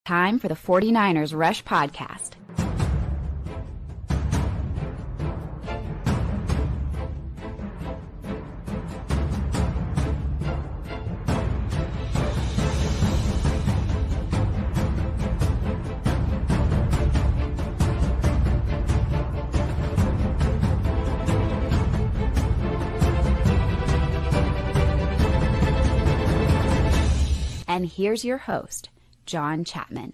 Time for the 49ers Rush Podcast. And here's your host, John Chapman.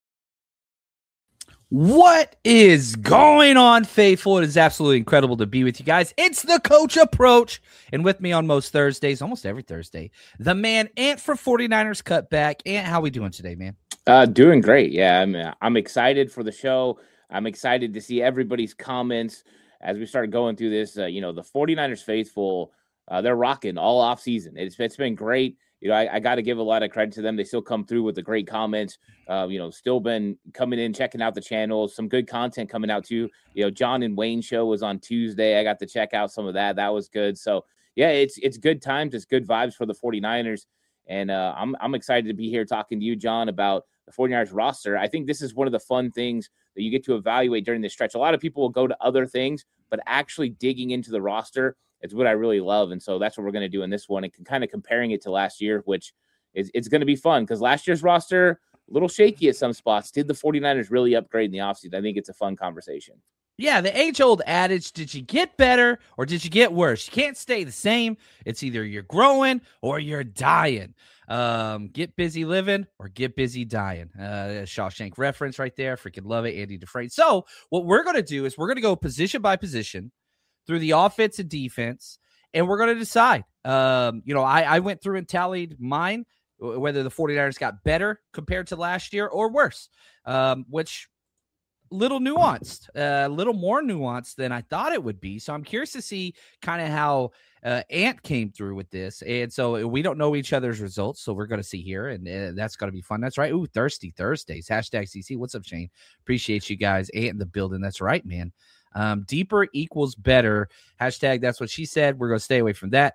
What is going on, faithful? It is absolutely incredible to be with you guys. It's the Coach Approach. And with me on most Thursdays, almost every Thursday, the man Ant for 49ers Cutback. Ant, how we doing today, man? Doing great. Yeah, I'm excited for the show. I'm excited to see everybody's comments as we start going through this. The 49ers faithful, they're rocking all off season. It's been great. I got to give a lot of credit to them. They still come through with the great comments. Still been coming in, checking out the channels. Some good content coming out too. John and Wayne show was on Tuesday. I got to check out some of that. That was good. So yeah, it's good times. It's good vibes for the 49ers. And I'm excited to be here talking to you, John, about the 49ers roster. I think this is one of the fun things that you get to evaluate during this stretch. A lot of people will go to other things, but actually digging into the roster, it's what I really love. And so that's what we're going to do in this one, and kind of comparing it to last year, which it's going to be fun because last year's roster, a little shaky at some spots. Did the 49ers really upgrade in the offseason? I think it's a fun conversation. Yeah, the age-old adage, did you get better or did you get worse? You can't stay the same. It's either you're growing or you're dying. Get busy living or get busy dying. Shawshank reference right there. Freaking love it, Andy Dufresne. So what we're going to do is we're going to go position by position through the offense and defense, and we're going to decide. I went through and tallied mine, whether the 49ers got better compared to last year or worse, which little nuanced, a little more nuanced than I thought it would be. So I'm curious to see kind of how Ant came through with this. And so we don't know each other's results, so we're going to see here, and that's going to be fun. That's right. Ooh, Thirsty Thursdays. Hashtag CC. What's up, Shane? Appreciate you guys. Ant in the building. That's right, man. Deeper equals better. Hashtag that's what she said. We're going to stay away from that.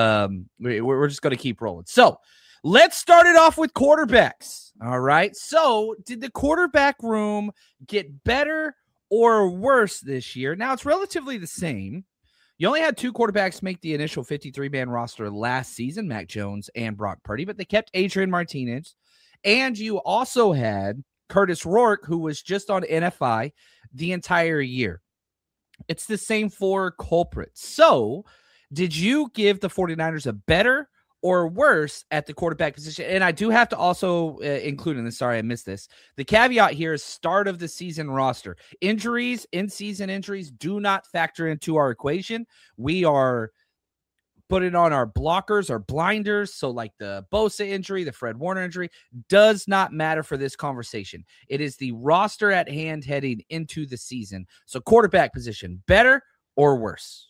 We're just going to keep rolling. So let's start it off with quarterbacks. All right. So did the quarterback room get better or worse this year? Now it's relatively the same. You only had two quarterbacks make the initial 53-man roster last season, Mac Jones and Brock Purdy, but they kept Adrian Martinez. And you also had Curtis Rourke, who was just on NFI the entire year. It's the same four culprits. So did you give the 49ers a better or worse at the quarterback position? And I do have to also include in this, sorry, I missed this. The caveat here is start of the season roster. Injuries, in-season injuries do not factor into our equation. We are putting on our blockers, our blinders. So like the Bosa injury, the Fred Warner injury does not matter for this conversation. It is the roster at hand heading into the season. So quarterback position, better or worse?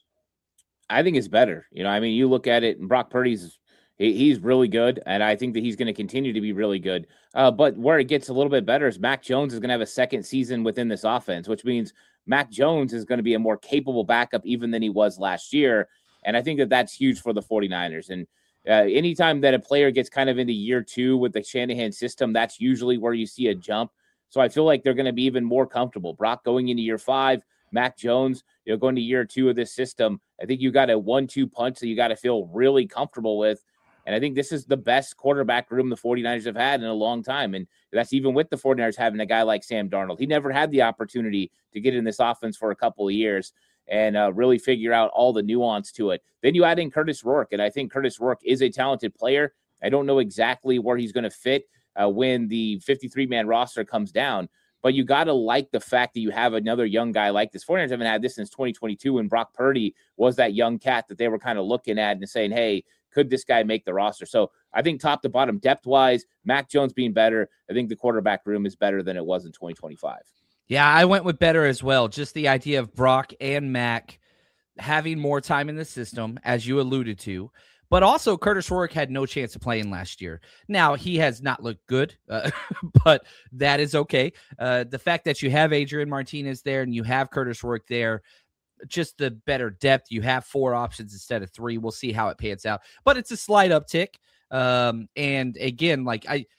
I think it's better. You look at it, and Brock Purdy's he's really good, and I think that he's going to continue to be really good. But where it gets a little bit better is Mac Jones is going to have a second season within this offense, which means Mac Jones is going to be a more capable backup even than he was last year. And I think that that's huge for the 49ers. And anytime that a player gets kind of into year two with the Shanahan system, that's usually where you see a jump. So I feel like they're going to be even more comfortable. Brock going into year five, Mac Jones, going to year two of this system. I think you got a 1-2 punch that you got to feel really comfortable with. And I think this is the best quarterback room the 49ers have had in a long time. And that's even with the 49ers having a guy like Sam Darnold. He never had the opportunity to get in this offense for a couple of years and really figure out all the nuance to it. Then you add in Curtis Rourke, and I think Curtis Rourke is a talented player. I don't know exactly where he's going to fit when the 53-man roster comes down, but you got to like the fact that you have another young guy like this. 49ers haven't had this since 2022 when Brock Purdy was that young cat that they were kind of looking at and saying, hey, could this guy make the roster? So I think top to bottom, depth-wise, Mac Jones being better, I think the quarterback room is better than it was in 2025. Yeah, I went with better as well. Just the idea of Brock and Mac having more time in the system, as you alluded to. But also, Curtis Rourke had no chance of playing last year. Now, he has not looked good, but that is okay. The fact that you have Adrian Martinez there and you have Curtis Rourke there, just the better depth. You have 4 options instead of 3. We'll see how it pans out. But it's a slight uptick. And again,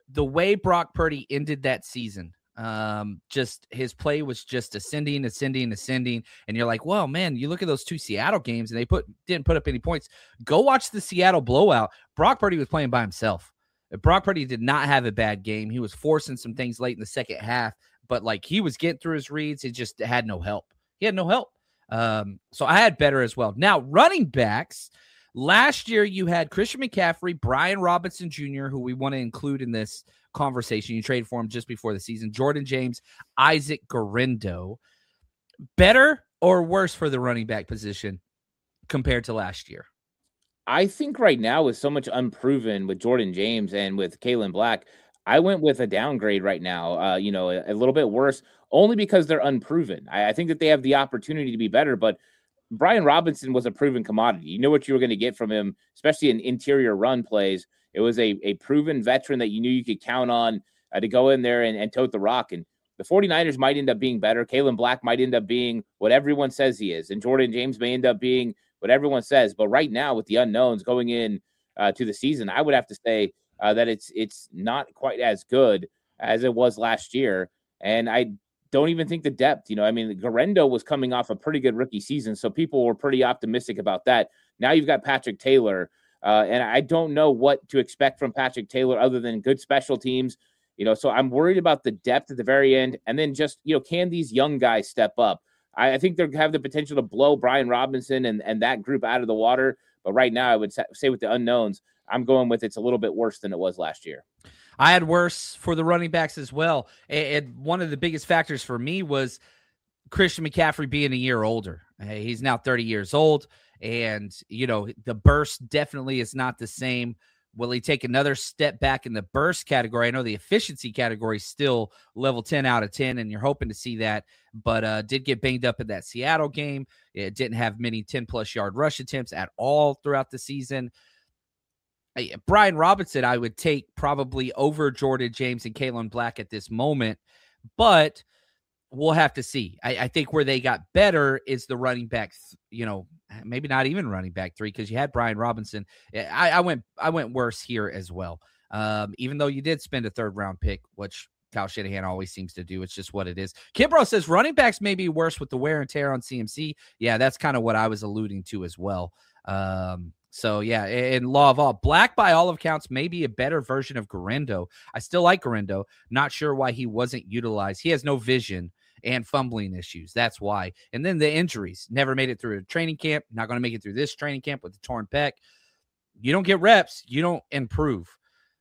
the way Brock Purdy ended that season, just his play was just ascending. And you're like, well, man, you look at those 2 Seattle games and they didn't put up any points. Go watch the Seattle blowout. Brock Purdy was playing by himself. Brock Purdy did not have a bad game. He was forcing some things late in the second half, but like he was getting through his reads. He just had no help. He had no help. So I had better as well. Now, running backs. Last year, you had Christian McCaffrey, Brian Robinson Jr., who we want to include in this conversation. You traded for him just before the season. Jordan James, Isaac Guerendo. Better or worse for the running back position compared to last year? I think right now, with so much unproven with Jordan James and with Kalen Black, I went with a downgrade right now, a little bit worse, only because they're unproven. I think that they have the opportunity to be better, but Brian Robinson was a proven commodity. You knew what you were going to get from him, especially in interior run plays. It was a proven veteran that you knew you could count on to go in there and tote the rock. And the 49ers might end up being better. Kalen Black might end up being what everyone says he is. And Jordan James may end up being what everyone says. But right now, with the unknowns going in to the season, I would have to say that it's not quite as good as it was last year. And I don't even think the depth, Guerendo was coming off a pretty good rookie season, so people were pretty optimistic about that. Now you've got Patrick Taylor, and I don't know what to expect from Patrick Taylor other than good special teams, so I'm worried about the depth at the very end. And then just, can these young guys step up? I think they have the potential to blow Brian Robinson and that group out of the water. But right now I would say with the unknowns, I'm going with it's a little bit worse than it was last year. I had worse for the running backs as well. And one of the biggest factors for me was Christian McCaffrey being a year older. He's now 30 years old. And, the burst definitely is not the same. Will he take another step back in the burst category? I know the efficiency category is still level 10 out of 10, and you're hoping to see that. But did get banged up in that Seattle game. It didn't have many 10-plus yard rush attempts at all throughout the season. Brian Robinson, I would take probably over Jordan James and Kalen Black at this moment, but we'll have to see. I think where they got better is the running back, maybe not even running back 3, because you had Brian Robinson. I went worse here as well. Even though you did spend a 3rd round pick, which Kyle Shanahan always seems to do. It's just what it is. Kimbrough says running backs may be worse with the wear and tear on CMC. Yeah, that's kind of what I was alluding to as well. So, yeah, in law of all, Black, by all accounts, may be a better version of Guerendo. I still like Guerendo. Not sure why he wasn't utilized. He has no vision and fumbling issues. That's why. And then the injuries. Never made it through a training camp. Not going to make it through this training camp with the torn pec. You don't get reps. You don't improve.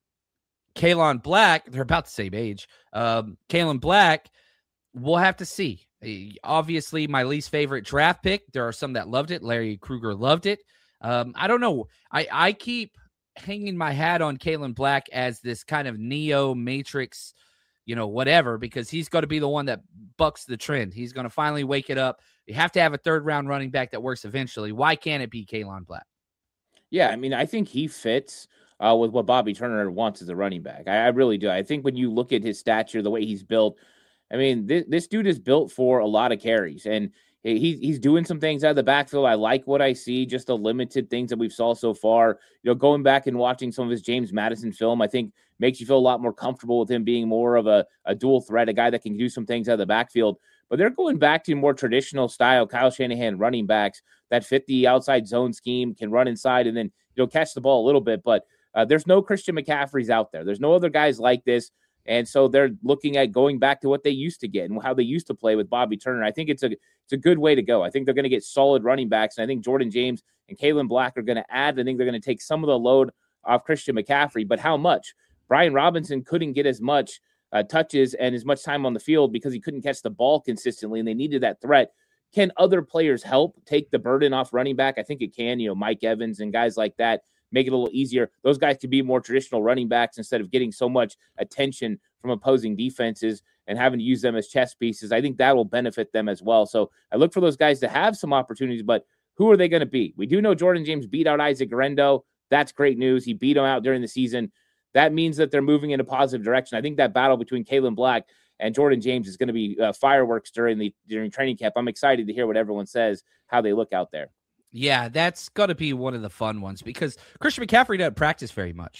Kalen Black, they're about the same age. Kalen Black, we'll have to see. Obviously, my least favorite draft pick. There are some that loved it. Larry Krueger loved it. I don't know. I keep hanging my hat on Kalen Black as this kind of Neo Matrix, whatever, because he's going to be the one that bucks the trend. He's going to finally wake it up. You have to have a 3rd round running back that works eventually. Why can't it be Kalen Black? Yeah, I think he fits with what Bobby Turner wants as a running back. I really do. I think when you look at his stature, the way he's built, this dude is built for a lot of carries, and he's doing some things out of the backfield. I like what I see, just the limited things that we've saw so far. Going back and watching some of his James Madison film, I think makes you feel a lot more comfortable with him being more of a dual threat, a guy that can do some things out of the backfield. But they're going back to more traditional style Kyle Shanahan running backs that fit the outside zone scheme, can run inside and then catch the ball a little bit. But there's no Christian McCaffreys out there. There's no other guys like this. And so they're looking at going back to what they used to get and how they used to play with Bobby Turner. I think it's a good way to go. I think they're going to get solid running backs. And I think Jordan James and Kalen Black are going to add. I think they're going to take some of the load off Christian McCaffrey. But how much? Brian Robinson couldn't get as much touches and as much time on the field because he couldn't catch the ball consistently, and they needed that threat. Can other players help take the burden off running back? I think it can. Mike Evans and guys like that make it a little easier. Those guys could be more traditional running backs instead of getting so much attention from opposing defenses and having to use them as chess pieces. I think that will benefit them as well. So I look for those guys to have some opportunities, but who are they going to beat? We do know Jordan James beat out Isaac Guerendo. That's great news. He beat him out during the season. That means that they're moving in a positive direction. I think that battle between Kalen Black and Jordan James is going to be fireworks during training camp. I'm excited to hear what everyone says, how they look out there. Yeah, that's got to be one of the fun ones because Christian McCaffrey doesn't practice very much.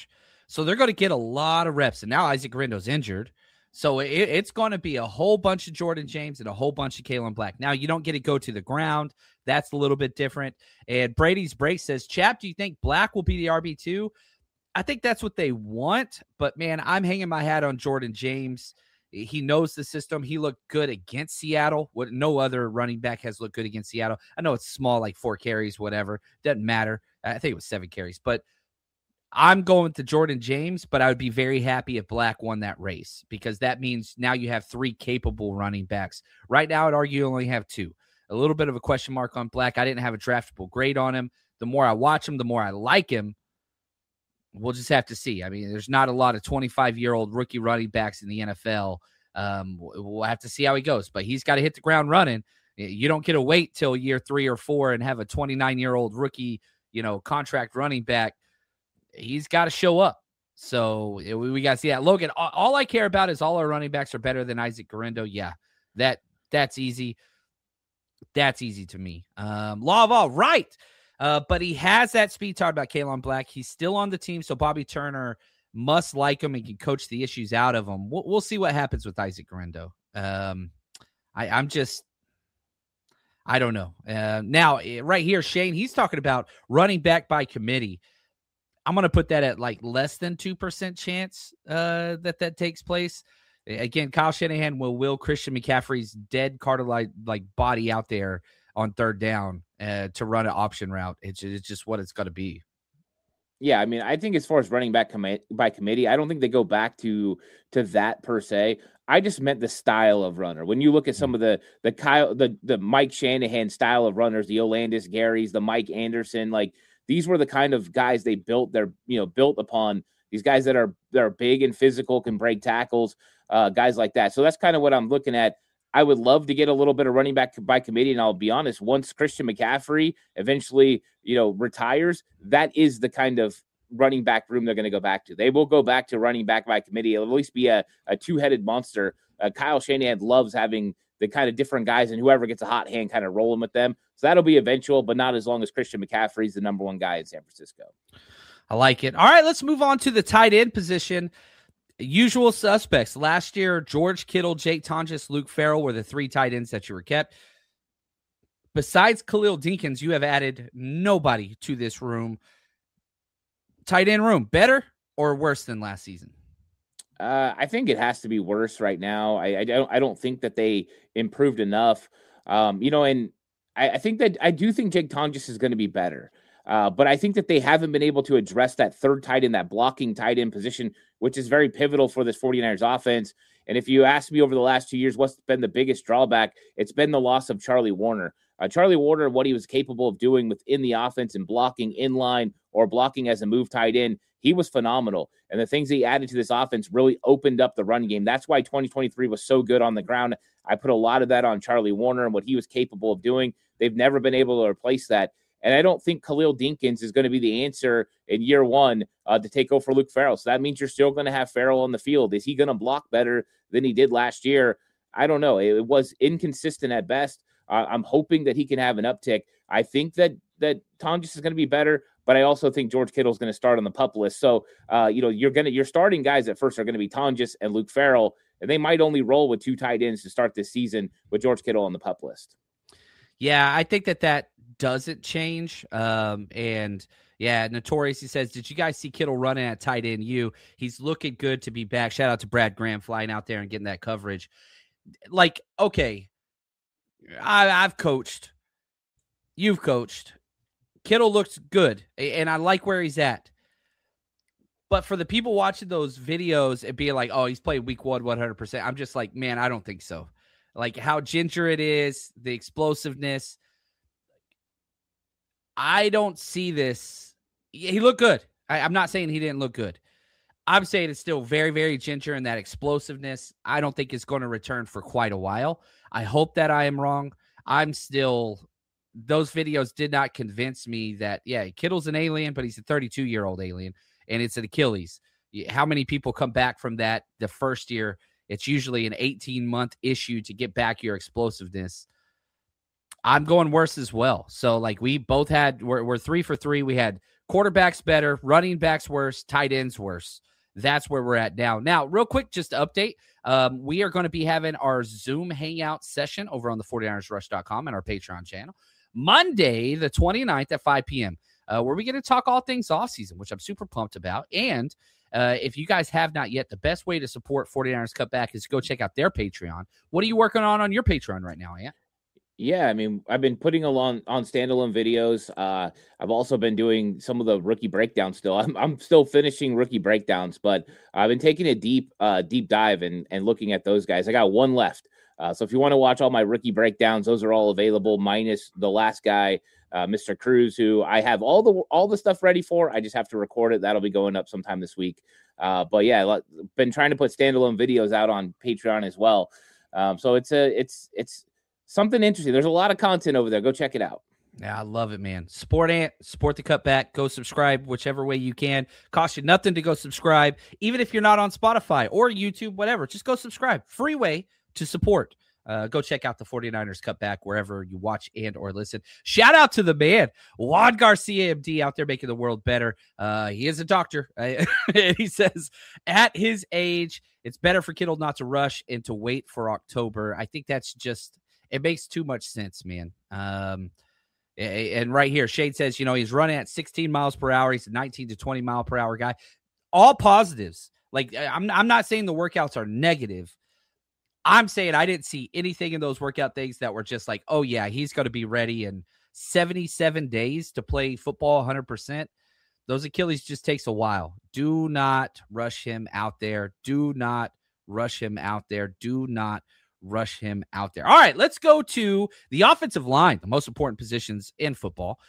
So they're going to get a lot of reps. And now Isaac Guerendo's injured. So it's going to be a whole bunch of Jordan James and a whole bunch of Kalen Black. Now, you don't get to go to the ground. That's a little bit different. And Brady's Break says, Chap, do you think Black will be the RB2? I think that's what they want. But, man, I'm hanging my hat on Jordan James. He knows the system. He looked good against Seattle. What no other running back has looked good against Seattle. I know it's small, like 4 carries, whatever. Doesn't matter. I think it was 7 carries. But I'm going to Jordan James, but I would be very happy if Black won that race because that means now you have 3 capable running backs. Right now, I'd argue you only have 2. A little bit of a question mark on Black. I didn't have a draftable grade on him. The more I watch him, the more I like him. We'll just have to see. I mean, there's not a lot of 25-year-old rookie running backs in the NFL. We'll have to see how he goes, but he's got to hit the ground running. You don't get to wait till year 3 or 4 and have a 29-year-old rookie, contract running back. He's got to show up. So we got to see that. Logan, all I care about is all our running backs are better than Isaac Guerendo. Yeah, that's easy. That's easy to me. Law of all right. But he has that speed. Talk about Kalen Black. He's still on the team, so Bobby Turner must like him and can coach the issues out of him. We'll see what happens with Isaac Guerendo. I don't know. Now, right here, Shane, he's talking about running back by committee. I'm going to put that at like less than 2% chance that takes place. Again, Kyle Shanahan will will Christian McCaffrey's dead cartilage like body out there on 3rd down to run an option route. It's just what it's going to be. Yeah, I mean, I think as far as running back by committee, I don't think they go back to that per se. I just meant the style of runner. When you look at some of the Mike Shanahan style of runners, the Olandis Garys, the Mike Anderson, like these were the kind of guys they built. They're built upon these guys that are big and physical, can break tackles, guys like that. So that's kind of what I'm looking at. I would love to get a little bit of running back by committee, and I'll be honest, once Christian McCaffrey eventually, retires, that is the kind of running back room they're going to go back to. They will go back to running back by committee. It'll at least be a 2-headed monster. Kyle Shanahan loves having the kind of different guys, and whoever gets a hot hand kind of rolling with them. So that'll be eventual, but not as long as Christian McCaffrey's the number 1 guy in San Francisco. I like it. All right, let's move on to the tight end position. Usual suspects. Last year, George Kittle, Jake Tonjes, Luke Farrell were the 3 tight ends that you were kept. Besides Khalil Dinkins, you have added nobody to this room. Tight end room, better or worse than last season? I think it has to be worse right now. I don't think that they improved enough. And I think that I do think Jake Tonjes is going to be better. But I think that they haven't been able to address that 3rd tight end, that blocking tight end position, which is very pivotal for this 49ers offense. And if you ask me over the last 2 years, what's been the biggest drawback, it's been the loss of Charlie Warner. Charlie Warner, what he was capable of doing within the offense and blocking in line or blocking as a move tight end, he was phenomenal. And the things he added to this offense really opened up the run game. That's why 2023 was so good on the ground. I put a lot of that on Charlie Warner and what he was capable of doing. They've never been able to replace that. And I don't think Khalil Dinkins is going to be the answer in year 1 to take over for Luke Farrell. So that means you're still going to have Farrell on the field. Is he going to block better than he did last year? I don't know. It was inconsistent at best. I'm hoping that he can have an uptick. I think that Tonjes is going to be better, but I also think George Kittle is going to start on the PUP list. So, your starting guys at first are going to be Tonjes and Luke Farrell, and they might only roll with 2 tight ends to start this season with George Kittle on the PUP list. Yeah, I think that doesn't change. And yeah, Notorious, he says, did you guys see Kittle running at tight end? He's looking good to be back. Shout out to Brad Graham flying out there and getting that coverage. Like, okay, I've coached. You've coached. Kittle looks good, and I like where he's at. But for the people watching those videos and being like, oh, he's played week 1 100%, I'm just like, man, I don't think so. Like how ginger it is, the explosiveness. I don't see this. He looked good. I'm not saying he didn't look good. I'm saying it's still very, very ginger, and that explosiveness, I don't think it's going to return for quite a while. I hope that I am wrong. Those videos did not convince me that, yeah, Kittle's an alien, but he's a 32-year-old alien, and it's an Achilles. How many people come back from that the first year? It's usually an 18-month issue to get back your explosiveness. I'm going worse as well. So, like, we both we're 3 for 3. We had Quarterbacks better, running backs worse, tight ends worse. That's where we're at now. Now, real quick, just to update, we are going to be having our Zoom hangout session over on the 49ersrush.com and our Patreon channel Monday, the 29th at 5 p.m., where we get to talk all things offseason, which I'm super pumped about. And if you guys have not yet, the best way to support 49ers Cutback is to go check out their Patreon. What are you working on your Patreon right now, Ant? Yeah, I mean, I've been putting along on standalone videos. I've also been doing some of the rookie breakdowns still. I'm still finishing rookie breakdowns, but I've been taking a deep dive and looking at those guys. I got one left. So if you want to watch all my rookie breakdowns, those are all available, minus the last guy, Mr. Cruz, who I have all the stuff ready for. I just have to record it. That'll be going up sometime this week. But yeah, been trying to put standalone videos out on Patreon as well. So it's something interesting. There's a lot of content over there. Go check it out. Yeah, I love it, man. Support Ant, support the Cutback. Go subscribe whichever way you can. Cost you nothing to go subscribe, even if you're not on Spotify or YouTube, whatever. Just go subscribe. Free way to support. Go check out the 49ers Cutback wherever you watch and or listen. Shout out to the man, Juan Garcia, MD, out there making the world better. He is a doctor. He says at his age, it's better for Kittle not to rush and to wait for October. I think that's just, it makes too much sense, man. And right here, Shade says, he's running at 16 miles per hour. He's a 19 to 20 mile per hour guy. All positives. Like, I'm not saying the workouts are negative. I'm saying I didn't see anything in those workout things that were just like, oh, yeah, he's going to be ready in 77 days to play football 100%. Those Achilles just takes a while. Do not rush him out there. Do not rush him out there. Do not rush him out there. All right, let's go to the offensive line, the most important positions in football.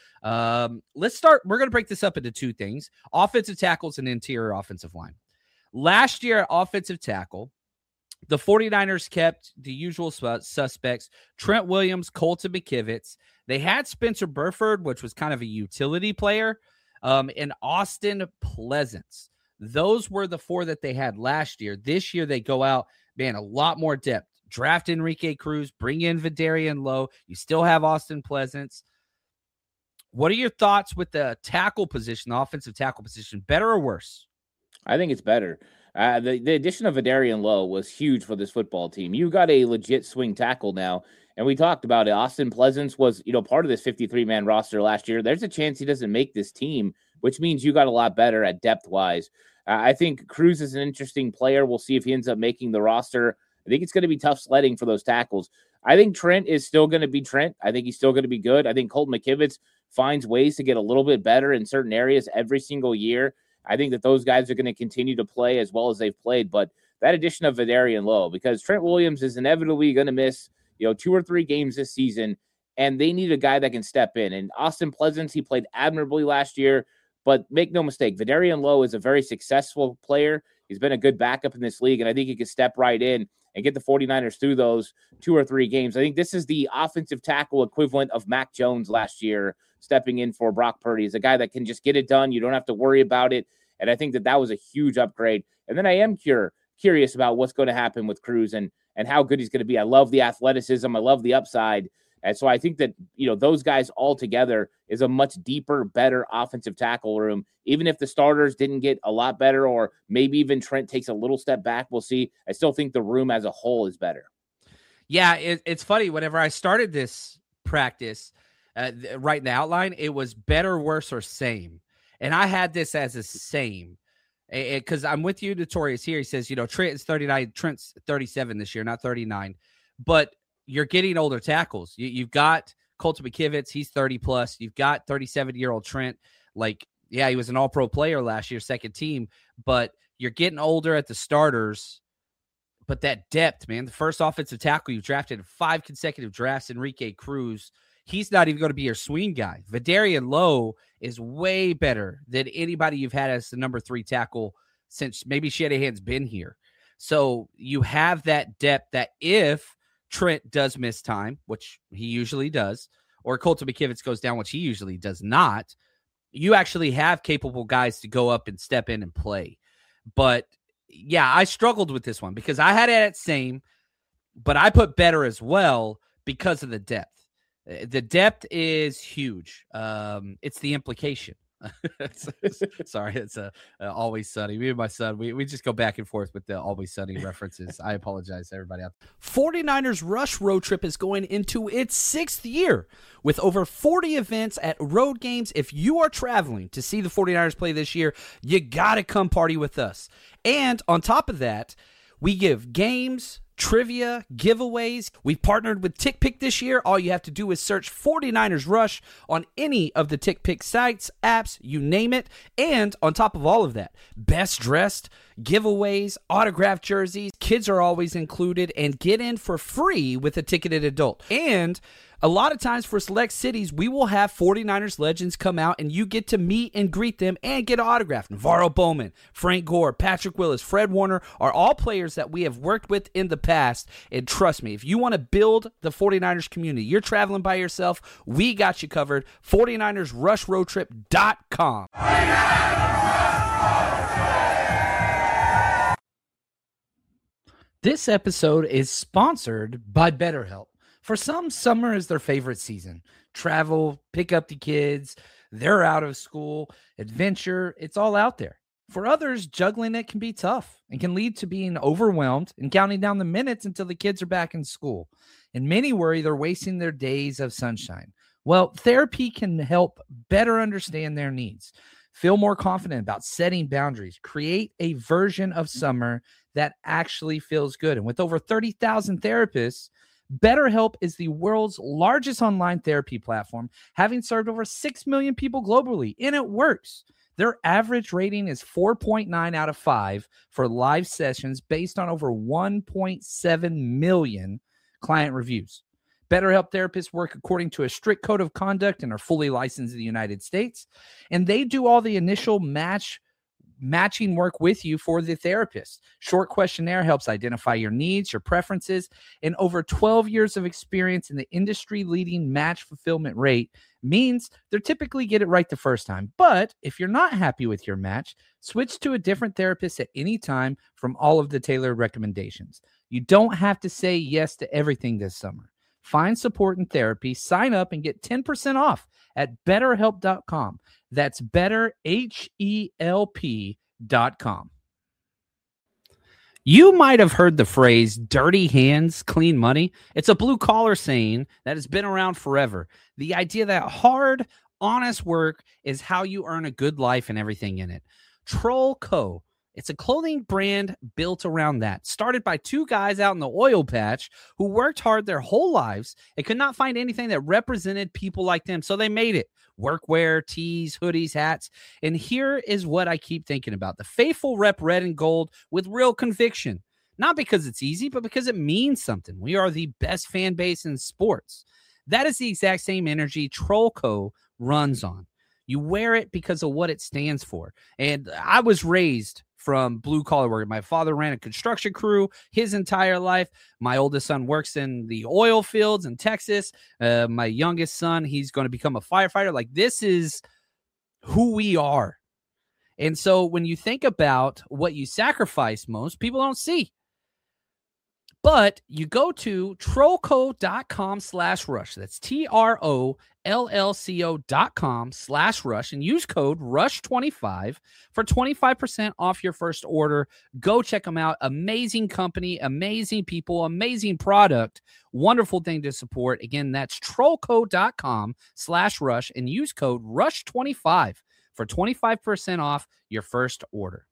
Let's start. We're going to break this up into two things: offensive tackles and interior offensive line. Last year, offensive tackle, the 49ers kept the usual suspects: Trent Williams, Colton McKivitz. They had Spencer Burford, which was kind of a utility player, and Austin Pleasance. Those were the four that they had last year. This year, they go out, man, a lot more depth. Draft Enrique Cruz, bring in Vidarian Lowe. You still have Austin Pleasance. What are your thoughts with the tackle position, the offensive tackle position? Better or worse? I think it's better. The addition of Vidarian Lowe was huge for this football team. You got a legit swing tackle now, and we talked about it. Austin Pleasance was, part of this 53-man roster last year. There's a chance he doesn't make this team, which means you got a lot better at depth-wise. I think Cruz is an interesting player. We'll see if he ends up making the roster. I think it's going to be tough sledding for those tackles. I think Trent is still going to be Trent. I think he's still going to be good. I think Colton McKivitz finds ways to get a little bit better in certain areas every single year. I think that those guys are going to continue to play as well as they've played. But that addition of Vidarian Lowe, because Trent Williams is inevitably going to miss, 2 or 3 games this season, and they need a guy that can step in. And Austin Pleasance, he played admirably last year, but make no mistake, Vidarian Lowe is a very successful player. He's been a good backup in this league, and I think he could step right in and get the 49ers through those 2 or 3 games. I think this is the offensive tackle equivalent of Mac Jones last year, stepping in for Brock Purdy. He's a guy that can just get it done. You don't have to worry about it. And I think that was a huge upgrade. And then I am curious about what's going to happen with Cruz and how good he's going to be. I love the athleticism. I love the upside. And so I think that, those guys all together is a much deeper, better offensive tackle room. Even if the starters didn't get a lot better, or maybe even Trent takes a little step back, we'll see. I still think the room as a whole is better. Yeah, it's funny. Whenever I started this practice, writing the outline, it was better, worse, or same. And I had this as a same. Because I'm with you, Notorious here. He says, Trent is 39, Trent's 37 this year, not 39. But you're getting older tackles. You've got Colton McKivitz. He's 30 plus. You've got 37-year-old Trent. He was an all-pro player last year, second team. But you're getting older at the starters. But that depth, man, the first offensive tackle you drafted in 5 consecutive drafts, Enrique Cruz, he's not even going to be your swing guy. Vidarian Lowe is way better than anybody you've had as the number 3 tackle since maybe Shanahan's been here. So you have that depth that if Trent does miss time, which he usually does, or Colton McKivitz goes down, which he usually does not, you actually have capable guys to go up and step in and play. But yeah, I struggled with this one because I had it at same, but I put better as well because of the depth. The depth is huge. It's the implication, Sorry, it's Always Sunny. Me and my son, we just go back and forth with the Always Sunny references. I apologize to everybody out there. 49ers Rush Road Trip is going into its 6th year with over 40 events at road games. If you are traveling to see the 49ers play this year, you got to come party with us. And on top of that, we give games, trivia, giveaways. We've partnered with TickPick this year. All you have to do is search 49ers Rush on any of the TickPick sites, apps, you name it. And on top of all of that, best dressed, giveaways, autographed jerseys, kids are always included, and get in for free with a ticketed adult. And a lot of times for select cities, we will have 49ers legends come out and you get to meet and greet them and get an autograph. Navarro Bowman, Frank Gore, Patrick Willis, Fred Warner are all players that we have worked with in the past. And trust me, if you want to build the 49ers community, you're traveling by yourself, we got you covered. 49ersRushRoadTrip.com. This episode is sponsored by BetterHelp. For some, summer is their favorite season. Travel, pick up the kids, they're out of school, adventure, it's all out there. For others, juggling it can be tough and can lead to being overwhelmed and counting down the minutes until the kids are back in school. And many worry they're wasting their days of sunshine. Well, therapy can help better understand their needs, feel more confident about setting boundaries, create a version of summer that actually feels good. And with over 30,000 therapists, BetterHelp is the world's largest online therapy platform, having served over 6 million people globally, and it works. Their average rating is 4.9 out of 5 for live sessions based on over 1.7 million client reviews. BetterHelp therapists work according to a strict code of conduct and are fully licensed in the United States, and they do all the initial matching work with you for the therapist. Short questionnaire helps identify your needs, your preferences, and over 12 years of experience in the industry-leading match fulfillment rate means they're typically get it right the first time. But if you're not happy with your match, switch to a different therapist at any time from all of the tailored recommendations. You don't have to say yes to everything this summer. Find support and therapy, sign up, and get 10% off at BetterHelp.com. That's BetterHelp.com. You might have heard the phrase dirty hands, clean money. It's a blue collar saying that has been around forever. The idea that hard, honest work is how you earn a good life and everything in it. Troll Co. It's a clothing brand built around that. Started by two guys out in the oil patch who worked hard their whole lives and could not find anything that represented people like them. So they made it. Workwear, tees, hoodies, hats. And here is what I keep thinking about. The faithful rep red and gold with real conviction. Not because it's easy, but because it means something. We are the best fan base in sports. That is the exact same energy Troll Co. runs on. You wear it because of what it stands for. And I was raised from blue collar work. My father ran a construction crew his entire life. My oldest son works in the oil fields in Texas. My youngest son, he's going to become a firefighter. Like, this is who we are. And so when you think about what you sacrifice most, people don't see. But you go to trollco.com/rush. That's TROLLCO.com/rush and use code RUSH25 for 25% off your first order. Go check them out. Amazing company, amazing people, amazing product. Wonderful thing to support. Again, that's trollco.com/rush and use code RUSH25 for 25% off your first order.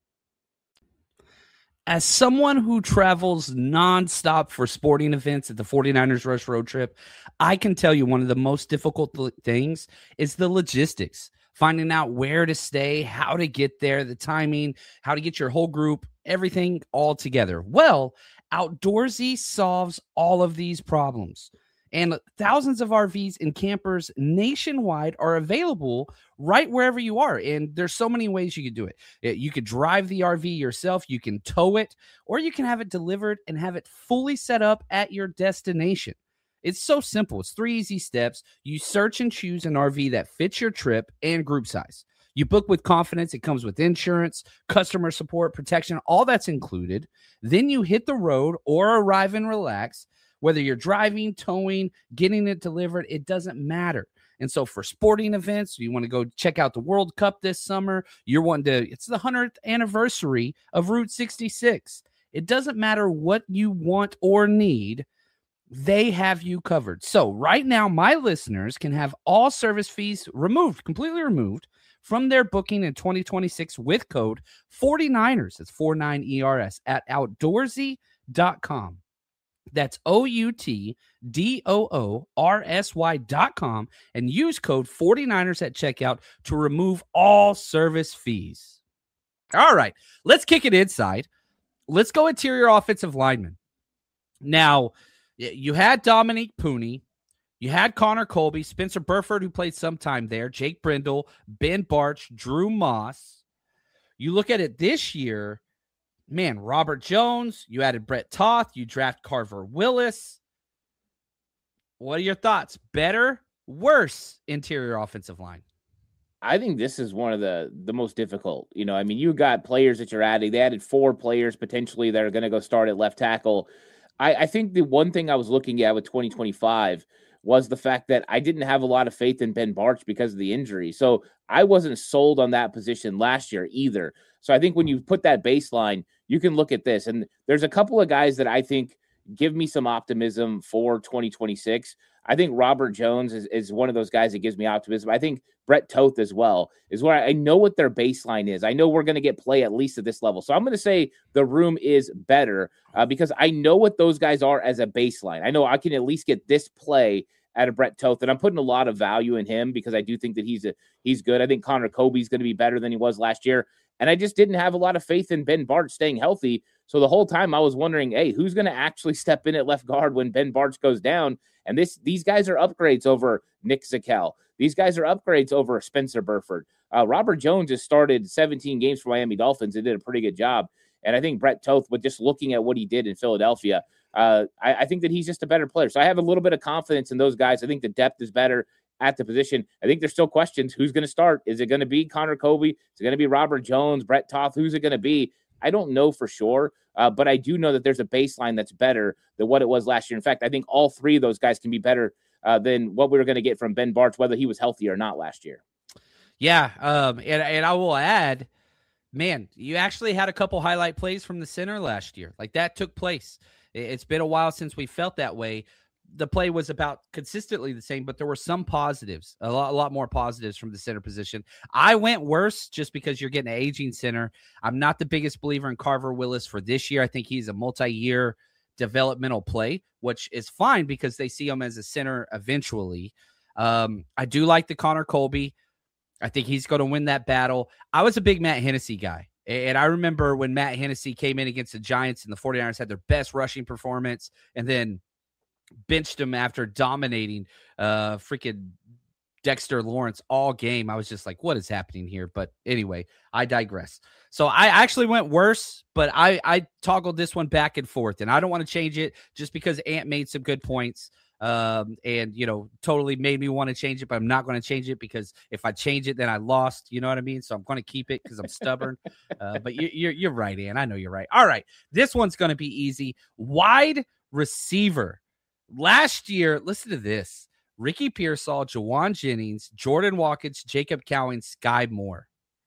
As someone who travels nonstop for sporting events at the 49ers Rush Road Trip, I can tell you one of the most difficult things is the logistics. Finding out where to stay, how to get there, the timing, how to get your whole group, everything all together. Well, Outdoorsy solves all of these problems. And thousands of RVs and campers nationwide are available right wherever you are. And there's so many ways you could do it. You could drive the RV yourself, you can tow it, or you can have it delivered and have it fully set up at your destination. It's so simple. It's 3 easy steps. You search and choose an RV that fits your trip and group size. You book with confidence. It comes with insurance, customer support, protection, all that's included. Then you hit the road or arrive and relax. Whether you're driving, towing, getting it delivered, it doesn't matter. And so for sporting events, you want to go check out the World Cup this summer, it's the 100th anniversary of Route 66. It doesn't matter what you want or need, they have you covered. So right now, my listeners can have all service fees completely removed from their booking in 2026 with code 49ers. It's 49ERS at outdoorsy.com. That's OUTDOORSY.com and use code 49ers at checkout to remove all service fees. All right, let's kick it inside. Let's go interior offensive lineman. Now, you had Dominique Pooney. You had Connor Colby, Spencer Burford, who played some time there, Jake Brindle, Ben Barch, Drew Moss. You look at it this year, man, Robert Jones, you added Brett Toth, you draft Carver Willis. What are your thoughts? Better, worse interior offensive line? I think this is one of the most difficult. I mean, you got players that you're adding. They added 4 players potentially that are going to go start at left tackle. I think the one thing I was looking at with 2025 was the fact that I didn't have a lot of faith in Ben Barch because of the injury. So I wasn't sold on that position last year either. So I think when you put that baseline, you can look at this. And there's a couple of guys that I think give me some optimism for 2026. I think Robert Jones is one of those guys that gives me optimism. I think Brett Toth as well is where I know what their baseline is. I know we're going to get play at least at this level. So I'm going to say the room is better because I know what those guys are as a baseline. I know I can at least get this play out of Brett Toth, and I'm putting a lot of value in him because I do think that he's good. I think Connor Colby's going to be better than he was last year. And I just didn't have a lot of faith in Ben Barch staying healthy. So the whole time I was wondering, hey, who's going to actually step in at left guard when Ben Barch goes down? And these guys are upgrades over Nick Zakelj. These guys are upgrades over Spencer Burford. Robert Jones has started 17 games for Miami Dolphins and did a pretty good job. And I think Brett Toth, with just looking at what he did in Philadelphia, I think that he's just a better player. So I have a little bit of confidence in those guys. I think the depth is better at the position. I think there's still questions. Who's going to start? Is it going to be Connor Colby? Is it going to be Robert Jones, Brett Toth? Who's it going to be? I don't know for sure, but I do know that there's a baseline that's better than what it was last year. In fact, I think all 3 of those guys can be better than what we were going to get from Ben Barch, whether he was healthy or not last year. Yeah, and I will add, man, you actually had a couple highlight plays from the center last year. Like that took place. It's been a while since we felt that way. The play was about consistently the same, but there were some positives, a lot more positives from the center position. I went worse just because you're getting an aging center. I'm not the biggest believer in Carver Willis for this year. I think he's a multi-year developmental play, which is fine because they see him as a center eventually. I do like the Connor Colby. I think he's going to win that battle. I was a big Matt Hennessy guy. And I remember when Matt Hennessy came in against the Giants and the 49ers had their best rushing performance and then benched him after dominating freaking Dexter Lawrence all game. I was just like, what is happening here? But anyway, I digress. So I actually went worse, but I toggled this one back and forth, and I don't want to change it just because Ant made some good points. And totally made me want to change it, but I'm not going to change it because if I change it, then I lost. You know what I mean? So I'm going to keep it because I'm stubborn. But you're right, Ian. I know you're right. All right, this one's going to be easy. Wide receiver. Last year, listen to this: Ricky Pearsall, Jawan Jennings, Jordan Watkins, Jacob Cowing, Sky Moore.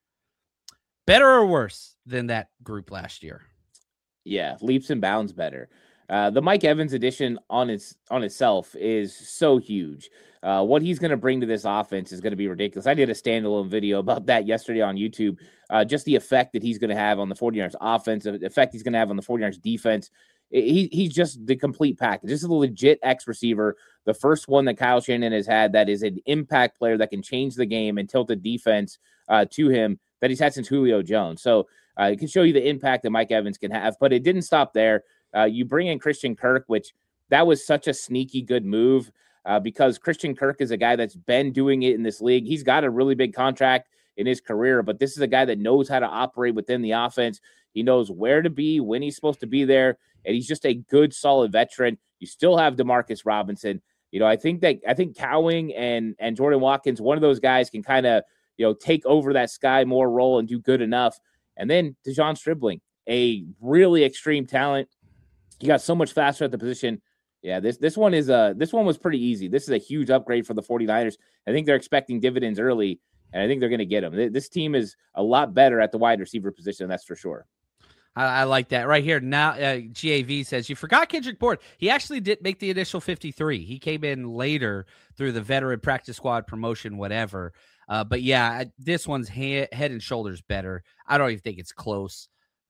Better or worse than that group last year? Yeah, leaps and bounds better. The Mike Evans addition on itself is so huge. What he's going to bring to this offense is going to be ridiculous. I did a standalone video about that yesterday on YouTube. Just the effect that he's going to have on the 49ers offense, the effect he's going to have on the 49ers defense. He's just the complete package. This is a legit X receiver, the first one that Kyle Shanahan has had that is an impact player that can change the game and tilt the defense to him that he's had since Julio Jones. So it can show you the impact that Mike Evans can have, but it didn't stop there. You bring in Christian Kirk, which that was such a sneaky good move because Christian Kirk is a guy that's been doing it in this league. He's got a really big contract in his career, but this is a guy that knows how to operate within the offense. He knows where to be, when he's supposed to be there, and he's just a good, solid veteran. You still have Demarcus Robinson. I think Cowing and Jordan Watkins, one of those guys can kind of, take over that Sky Moore role and do good enough. And then Dejon Stribling, a really extreme talent. He got so much faster at the position. Yeah, this one was pretty easy. This is a huge upgrade for the 49ers. I think they're expecting dividends early, and I think they're going to get them. This team is a lot better at the wide receiver position, that's for sure. I like that right here. Now, GAV says, you forgot Kendrick Bourne. He actually did make the initial 53. He came in later through the veteran practice squad promotion, whatever. But yeah, this one's head and shoulders better. I don't even think it's close.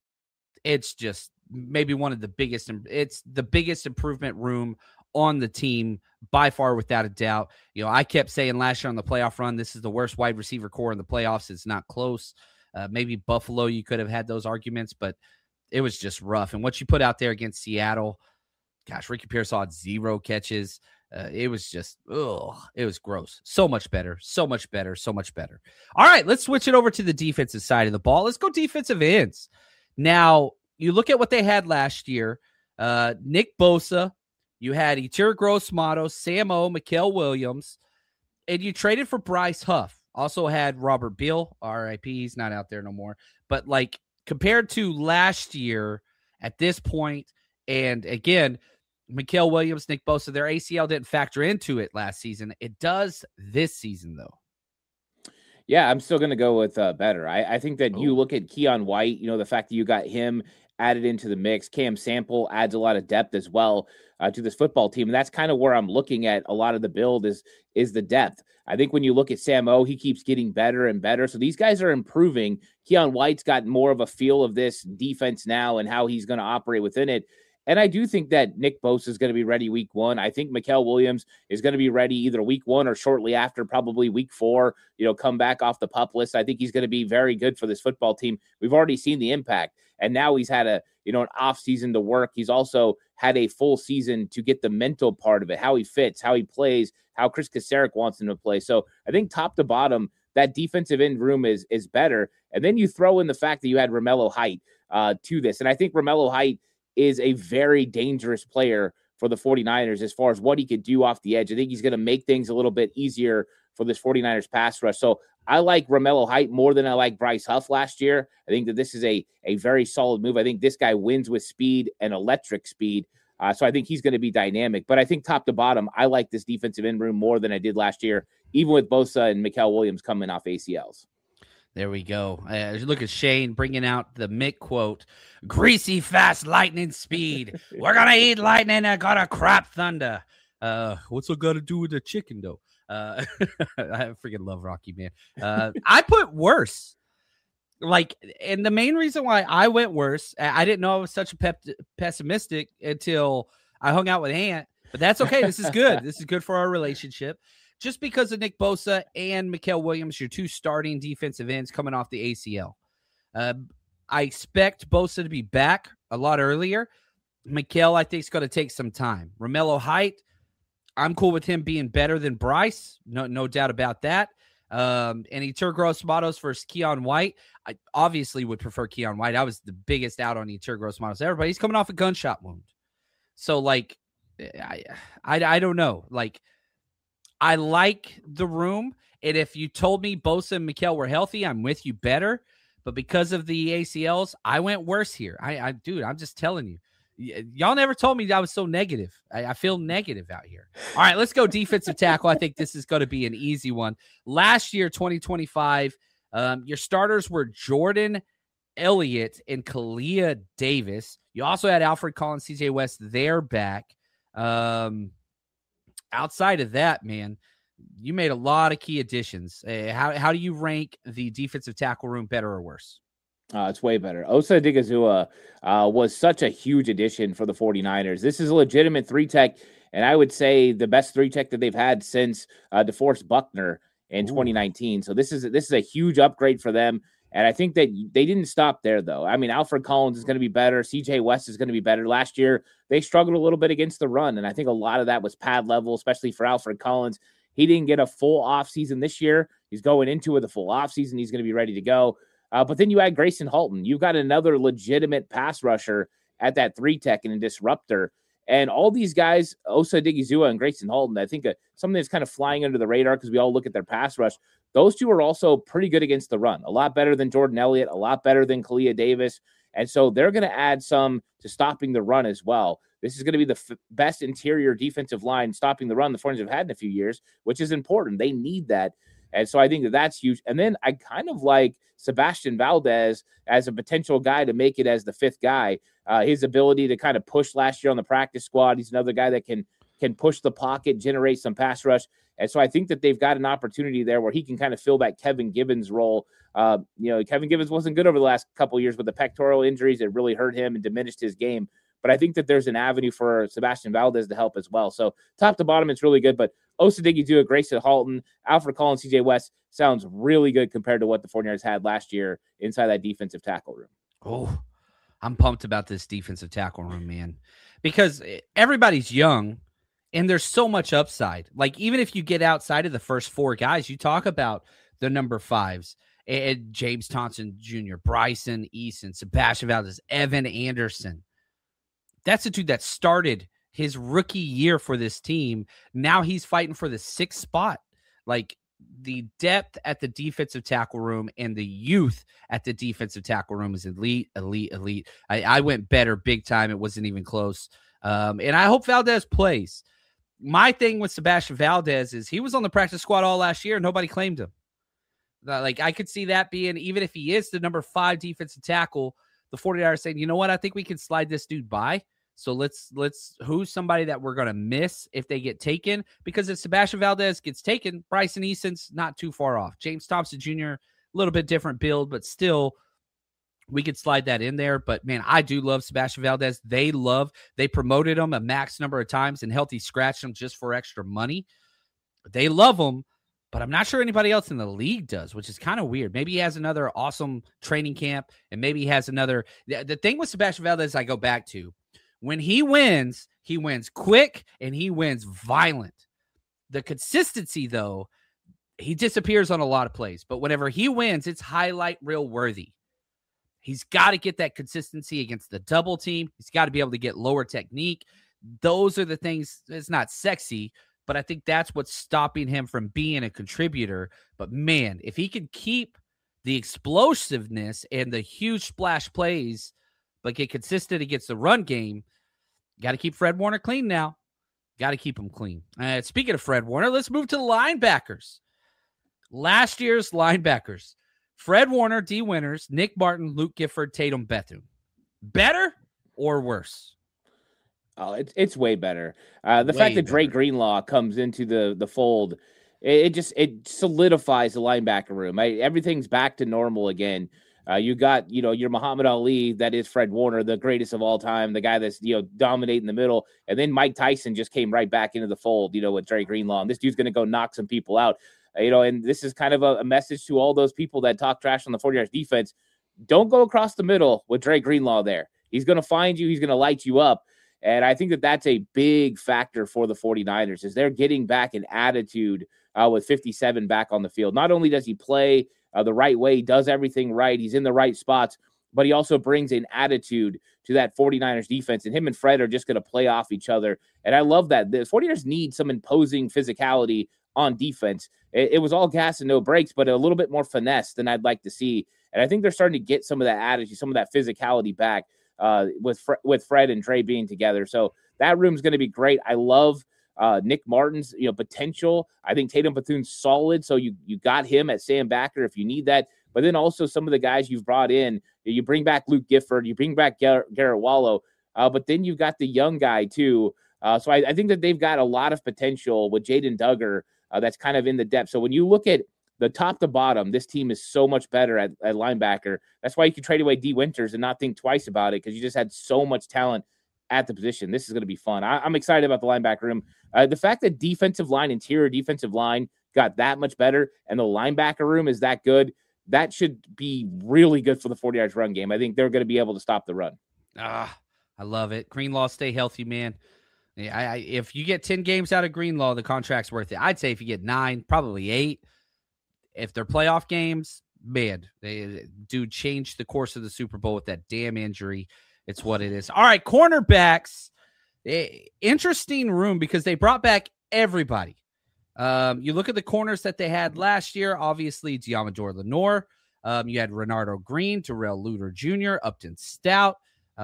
It's just maybe one of the biggest. It's the biggest improvement room on the team by far, without a doubt. You know, I kept saying last year on the playoff run, this is the worst wide receiver core in the playoffs. It's not close. Maybe Buffalo, you could have had those arguments, but it was just rough. And what you put out there against Seattle, gosh, Ricky Pearsall had 0 catches. It was just, it was gross. So much better, so much better, so much better. All right, let's switch it over to the defensive side of the ball. Let's go defensive ends. Now, you look at what they had last year. Nick Bosa, you had Yetur Gross-Matos, Sam O, Mikael Williams, and you traded for Bryce Huff. Also had Robert Beal, RIP, he's not out there no more. But like compared to last year at this point, and again, Mikael Williams, Nick Bosa, their ACL didn't factor into it last season. It does this season, though. Yeah, I'm still going to go with better. I think that you look at Keon White, you know, the fact that you got him added into the mix. Cam Sample adds a lot of depth as well to this football team. And that's kind of where I'm looking at a lot of the build is the depth. I think when you look at Sam O, he keeps getting better and better. So these guys are improving. Keon White's got more of a feel of this defense now and how he's going to operate within it. And I do think that Nick Bosa is going to be ready week 1. I think Mikael Williams is going to be ready either week 1 or shortly after, probably week 4, come back off the PUP list. I think he's going to be very good for this football team. We've already seen the impact. And now he's had an off season to work. He's also had a full season to get the mental part of it, how he fits, how he plays, how Chris Kasarik wants him to play. So I think top to bottom, that defensive end room is better. And then you throw in the fact that you had Romello Height to this. And I think Romello Height is a very dangerous player for the 49ers as far as what he could do off the edge. I think he's going to make things a little bit easier for this 49ers pass rush. So I like Romello Height more than I like Bryce Huff last year. I think that this is a very solid move. I think this guy wins with speed and electric speed. So I think he's going to be dynamic. But I think top to bottom, I like this defensive end room more than I did last year, even with Bosa and Mikael Williams coming off ACLs. There we go. Look at Shane bringing out the Mick quote, greasy, fast, lightning speed. We're going to eat lightning and going to crap thunder. What's it got to do with the chicken, though? I freaking love Rocky, man. I put worse. And the main reason why I went worse, I didn't know I was such a pessimistic until I hung out with Ant. But that's okay. This is good. This is good for our relationship. Just because of Nick Bosa and Mikael Williams, your 2 starting defensive ends coming off the ACL. I expect Bosa to be back a lot earlier. Mikael, I think, is going to take some time. Romello Height, I'm cool with him being better than Bryce. No doubt about that. And Yetur Gross-Matos versus Keon White. I obviously would prefer Keon White. I was the biggest out on Yetur Gross-Matos ever, but he's coming off a gunshot wound. So, I don't know. I like the room, and if you told me Bosa and Mikael were healthy, I'm with you better. But because of the ACLs, I went worse here. Dude, I'm just telling you. Y'all never told me I was so negative. I feel negative out here. All right, let's go defensive tackle. I think this is going to be an easy one. Last year, 2025, your starters were Jordan Elliott and Kalia Davis. You also had Alfred Collins, CJ West, they're back. Outside of that, man, you made a lot of key additions. How do you rank the defensive tackle room, better or worse? It's way better. Osa Odighizuwa was such a huge addition for the 49ers. This is a legitimate 3-tech, and I would say the best 3-tech that they've had since DeForest Buckner in 2019. So this is a huge upgrade for them. And I think that they didn't stop there, though. I mean, Alfred Collins is going to be better. CJ West is going to be better. Last year, they struggled a little bit against the run, and I think a lot of that was pad level, especially for Alfred Collins. He didn't get a full offseason this year. He's going into it the full offseason. He's going to be ready to go. But then you add Grayson Halton. You've got another legitimate pass rusher at that 3-tech and a disruptor. And all these guys, Osa Odighizuwa and Grayson Halton, I think something that's kind of flying under the radar because we all look at their pass rush. Those 2 are also pretty good against the run. A lot better than Jordan Elliott, a lot better than Kalia Davis. And so they're going to add some to stopping the run as well. This is going to be the best interior defensive line stopping the run the 49ers have had in a few years, which is important. They need that. And so I think that that's huge. And then I kind of like Sebastian Valdez as a potential guy to make it as the fifth guy. His ability to kind of push last year on the practice squad. He's another guy that can push the pocket, generate some pass rush. And so I think that they've got an opportunity there where he can kind of fill that Kevin Gibbons role. Kevin Gibbons wasn't good over the last couple of years with the pectoral injuries. It really hurt him and diminished his game. But I think that there's an avenue for Sebastian Valdez to help as well. So top to bottom, it's really good. But Osadigi Dua, Grayson Halton, Alfred Collins, CJ West sounds really good compared to what the 49ers had last year inside that defensive tackle room. Oh, I'm pumped about this defensive tackle room, man, because everybody's young and there's so much upside. Like, even if you get outside of the first four guys, you talk about the number fives, and James Thompson Jr., Bryson Eason, Sebastian Valdez, Evan Anderson. That's the dude that started his rookie year for this team. Now he's fighting for the sixth spot. Like, the depth at the defensive tackle room and the youth at the defensive tackle room is elite. I went better big time. It wasn't even close. And I hope Valdez plays. My thing with Sebastian Valdez is he was on the practice squad all last year and nobody claimed him. Like, I could see that being, even if he is the number 5 defensive tackle, the 49ers saying, you know what, I think we can slide this dude by. So let's who's somebody that we're going to miss if they get taken? Because if Sebastian Valdez gets taken, Bryson Eason's not too far off. James Thompson Jr., a little bit different build, but still we could slide that in there. But, man, I do love Sebastian Valdez. They promoted him a max number of times and healthy scratched him just for extra money. They love him, but I'm not sure anybody else in the league does, which is kind of weird. Maybe he has another awesome training camp, and maybe he has another. The thing with Sebastian Valdez I go back to, when he wins quick and he wins violent. The consistency, though, he disappears on a lot of plays. But whenever he wins, it's highlight reel worthy. He's got to get that consistency against the double team. He's got to be able to get lower technique. Those are the things. It's not sexy, but I think that's what's stopping him from being a contributor. But, man, if he can keep the explosiveness and the huge splash plays, but get consistent against the run game, got to keep Fred Warner clean now. Got to keep him clean. Speaking of Fred Warner, let's move to the linebackers. Last year's linebackers: Fred Warner, D. Winters, Nick Martin, Luke Gifford, Tatum Bethune. Better or worse? Oh, it's way better. The fact that Dre Greenlaw comes into the fold, it solidifies the linebacker room. Everything's back to normal again. You got, your Muhammad Ali, that is Fred Warner, the greatest of all time, the guy that's, dominating the middle. And then Mike Tyson just came right back into the fold, with Dre Greenlaw. And this dude's going to go knock some people out, and this is kind of a message to all those people that talk trash on the 49ers defense. Don't go across the middle with Dre Greenlaw there. He's going to find you. He's going to light you up. And I think that that's a big factor for the 49ers is they're getting back an attitude with 57 back on the field. Not only does he play the right way, he does everything right, he's in the right spots, but he also brings an attitude to that 49ers defense, and him and Fred are just going to play off each other. And I love that. The 49ers need some imposing physicality on defense. It was all gas and no brakes, but a little bit more finesse than I'd like to see. And I think they're starting to get some of that attitude, some of that physicality back with Fred and Dre being together. So that room's going to be great. I love Nick Martin's potential. I think Tatum Bethune's solid, so you got him at Sam backer if you need that. But then also some of the guys you've brought in, you bring back Luke Gifford, you bring back Garrett Wallow, but then you've got the young guy too. So I think that they've got a lot of potential with Jaden Duggar that's kind of in the depth. So when you look at the top to bottom, this team is so much better at linebacker. That's why you can trade away D. Winters and not think twice about it, because you just had so much talent at the position. This is going to be fun. I'm excited about the linebacker room. The fact that interior defensive line got that much better and the linebacker room is that good, that should be really good for the 49ers run game. I think they're going to be able to stop the run. I love it. Greenlaw, stay healthy, man. If you get 10 games out of Greenlaw, the contract's worth it. I'd say if you get 9, probably 8. If they're playoff games, man, dude changed the course of the Super Bowl with that damn injury. It's what it is. All right, cornerbacks. Interesting room because they brought back everybody. You look at the corners that they had last year. Obviously, Diamador Lenore. You had Renardo Green, Terrell Luter Jr., Upton Stout.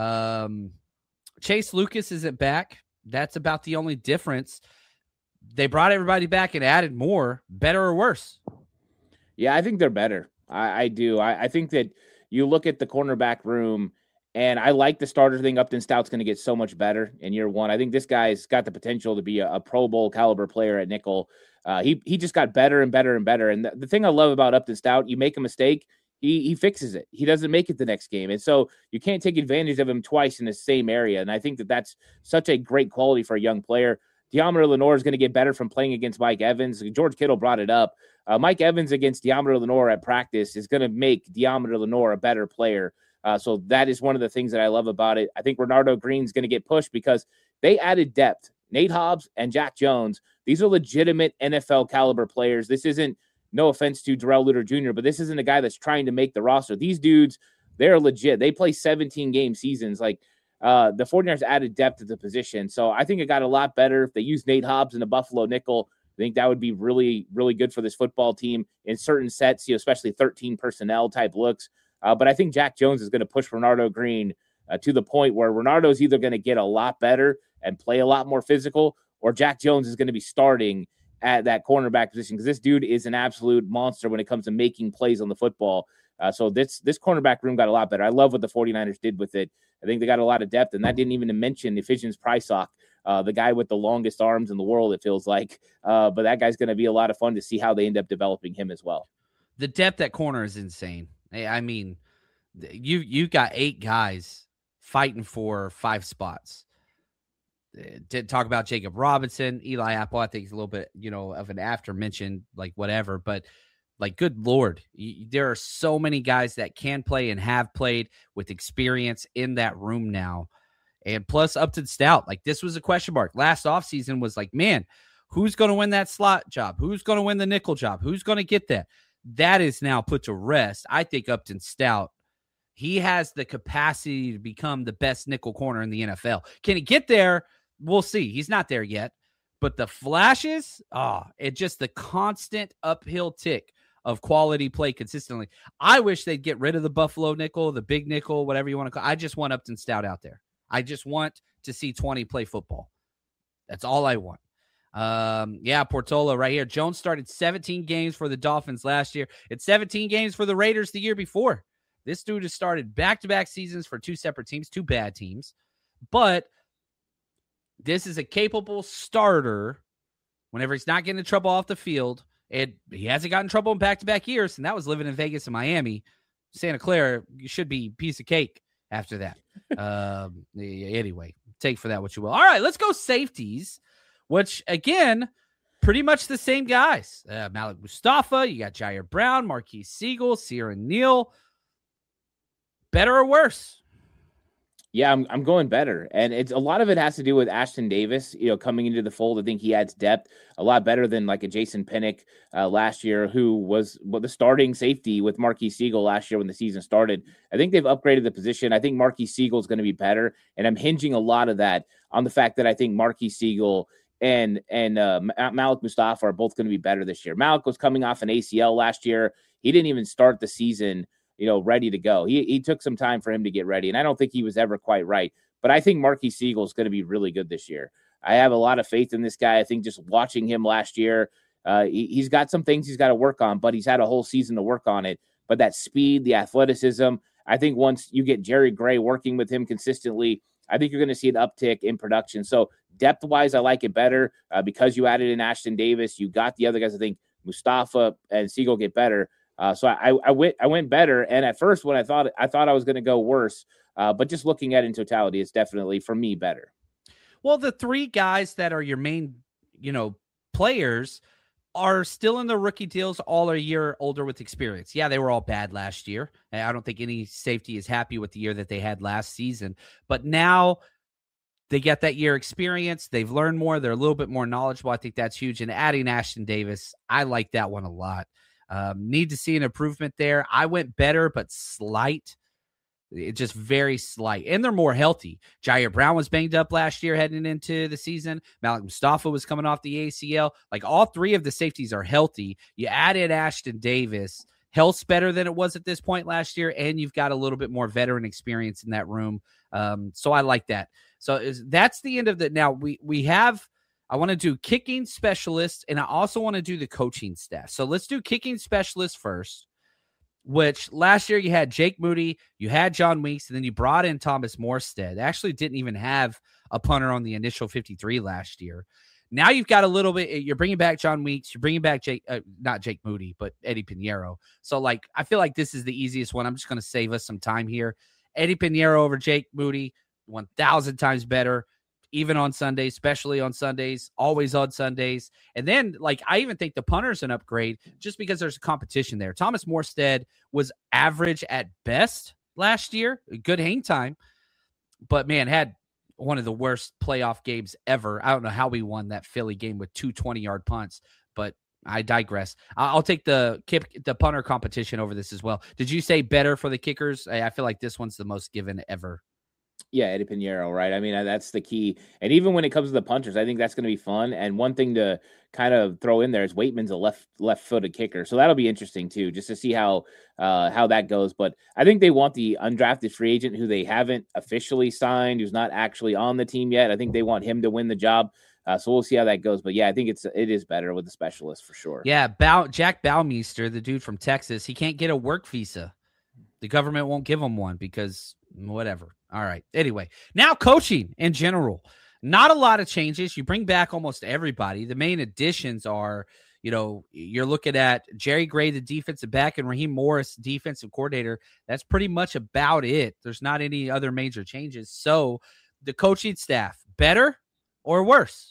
Chase Lucas isn't back. That's about the only difference. They brought everybody back and added more. Better or worse? Yeah, I think they're better. I do. I think that you look at the cornerback room, and I like the starter thing. Upton Stout's going to get so much better in year one. I think this guy's got the potential to be a Pro Bowl caliber player at nickel. He just got better and better and better. And the thing I love about Upton Stout, you make a mistake, he fixes it. He doesn't make it the next game. And so you can't take advantage of him twice in the same area. And I think that that's such a great quality for a young player. Deommodore Lenoir is going to get better from playing against Mike Evans. George Kittle brought it up. Mike Evans against Deommodore Lenoir at practice is going to make Deommodore Lenoir a better player. So that is one of the things that I love about it. I think Renardo Green's going to get pushed because they added depth. Nate Hobbs and Jack Jones, these are legitimate NFL caliber players. This isn't, no offense to Terrell Luter Jr., but this isn't a guy that's trying to make the roster. These dudes, they're legit. They play 17-game seasons. Like, the 49ers added depth to the position. So I think it got a lot better. If they used Nate Hobbs in the Buffalo nickel, I think that would be really, really good for this football team in certain sets, especially 13 personnel type looks. But I think Jack Jones is going to push Renardo Green to the point where Renardo's either going to get a lot better and play a lot more physical, or Jack Jones is going to be starting at that cornerback position, because this dude is an absolute monster when it comes to making plays on the football. So this cornerback room got a lot better. I love what the 49ers did with it. I think they got a lot of depth, and that didn't even mention Ephesians Prysock, the guy with the longest arms in the world, it feels like. But that guy's going to be a lot of fun to see how they end up developing him as well. The depth at corner is insane. I mean, you got 8 guys fighting for 5 spots. Didn't talk about Jacob Robinson, Eli Apple. I think he's a little bit, of an after mention, like whatever. But like, good Lord, there are so many guys that can play and have played with experience in that room now. And plus Upton Stout, like, this was a question mark. Last offseason was like, man, who's going to win that slot job? Who's going to win the nickel job? Who's going to get that? That is now put to rest. I think Upton Stout, he has the capacity to become the best nickel corner in the NFL. Can he get there? We'll see. He's not there yet. But the flashes, it's just the constant uphill tick of quality play consistently. I wish they'd get rid of the Buffalo nickel, the big nickel, whatever you want to call it. I just want Upton Stout out there. I just want to see 20 play football. That's all I want. Portola right here. Jones started 17 games for the Dolphins last year. It's 17 games for the Raiders the year before. This dude has started back-to-back seasons for 2 separate teams, 2 bad teams. But this is a capable starter whenever he's not getting in trouble off the field. And he hasn't gotten in trouble in back-to-back years, and that was living in Vegas and Miami. Santa Clara should be piece of cake after that. Anyway, take for that what you will. All right, let's go safeties, which, again, pretty much the same guys. Malik Mustafa, you got Jair Brown, Marquise Siegel, Sierra Neal. Better or worse? Yeah, I'm going better. And it's a lot of it has to do with Ashton Davis, coming into the fold. I think he adds depth a lot better than like a Jason Pinnock last year, who was the starting safety with Marquise Siegel last year when the season started. I think they've upgraded the position. I think Marquise Siegel is going to be better. And I'm hinging a lot of that on the fact that I think Marquise Siegel and Malik Mustafa are both going to be better this year. Malik was coming off an ACL last year. He didn't even start the season ready to go. He took some time for him to get ready, and I don't think he was ever quite right. But I think Marquise Siegel is going to be really good this year. I have a lot of faith in this guy. I think just watching him last year, he's got some things he's got to work on, but he's had a whole season to work on it. But that speed, the athleticism, I think once you get Jerry Gray working with him consistently, I think you're going to see an uptick in production. So depth-wise, I like it better because you added in Ashton Davis. You got the other guys. I think Mustafa and Siegel get better. So I went better. And at first, when I thought I was going to go worse, but just looking at it in totality, it's definitely for me better. Well, the 3 guys that are your main, players are still in the rookie deals, all are a year older with experience. Yeah, they were all bad last year. I don't think any safety is happy with the year that they had last season, but now they get that year experience. They've learned more. They're a little bit more knowledgeable. I think that's huge. And adding Ashton Davis, I like that one a lot. Need to see an improvement there. I went better, but slight. It's just very slight. And they're more healthy. Jair Brown was banged up last year heading into the season. Malik Mustafa was coming off the ACL. Like, all 3 of the safeties are healthy. You added Ashton Davis. Health's better than it was at this point last year, and you've got a little bit more veteran experience in that room. So I like that. So that's the end of the. Now we have. I want to do kicking specialists, and I also want to do the coaching staff. So let's do kicking specialists first, which last year you had Jake Moody, you had John Weeks, and then you brought in Thomas Morstead. They actually didn't even have a punter on the initial 53 last year. Now you've got a little bit, you're bringing back John Weeks, you're bringing back not Jake Moody, but Eddie Pinheiro. So, like, I feel like this is the easiest one. I'm just going to save us some time here. Eddie Pinheiro over Jake Moody, 1,000 times better. Even on Sundays, especially on Sundays, always on Sundays. And then, like, I even think the punter's an upgrade just because there's a competition there. Thomas Morstead was average at best last year, good hang time, but man, had one of the worst playoff games ever. I don't know how we won that Philly game with 2 20-yard punts, but I digress. I'll take the punter competition over this as well. Did you say better for the kickers? I feel like this one's the most given ever. Yeah, Eddie Pinheiro, right? I mean, that's the key. And even when it comes to the punters, I think that's going to be fun. And one thing to kind of throw in there is Waitman's a left-footed kicker, so that'll be interesting too, just to see how that goes. But I think they want the undrafted free agent who they haven't officially signed, who's not actually on the team yet. I think they want him to win the job. So we'll see how that goes. But yeah, I think it is better with the specialist for sure. Yeah, Jack Baumeister, the dude from Texas, he can't get a work visa. The government won't give him one because whatever. All right. Anyway, now coaching in general. Not a lot of changes. You bring back almost everybody. The main additions are, you're looking at Jerry Gray, the defensive back, and Raheem Morris, defensive coordinator. That's pretty much about it. There's not any other major changes. So the coaching staff, better or worse?